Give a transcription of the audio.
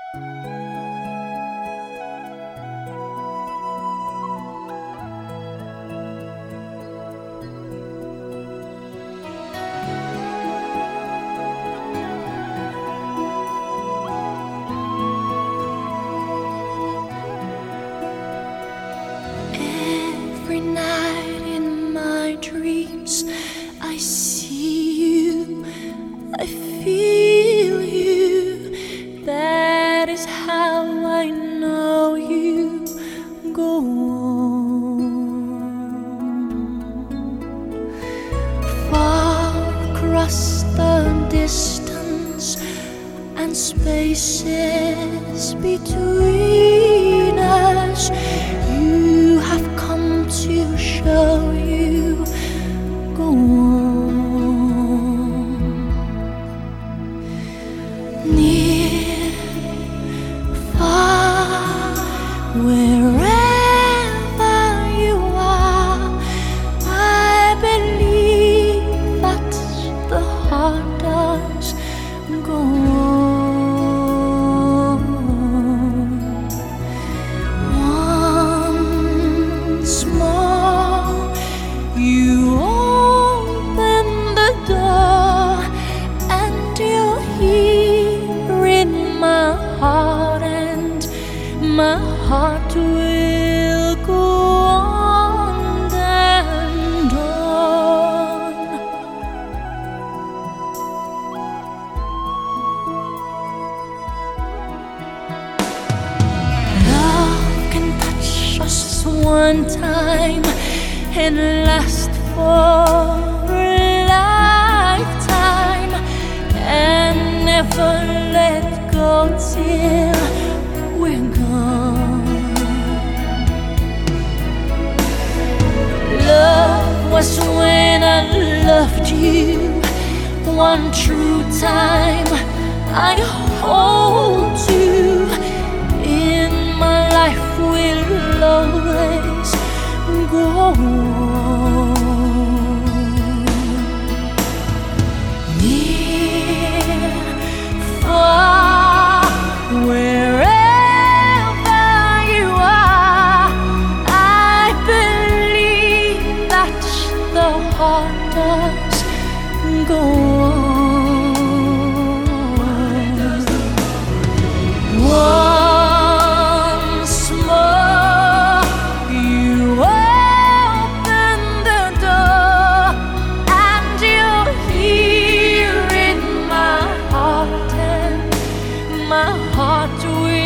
Every night in my dreams, I see you, I feel you. That is how I know you. Go on. Far across the distance and spaces between us, you have come to show you. Go on. Near, far, wherever you are, I believe that the heart does. Go on. Once more, you open the door, and you're here in my heart, and my heart will go on and on. Love can touch us one time and last for a lifetime, and never let go till we're gone. Love was when I loved you one true time. I hold you in my life, will always go on. Near, far, wherever you are, I believe that the heart does go on. Once more, you open the door, and you're here in my heart, and my heart will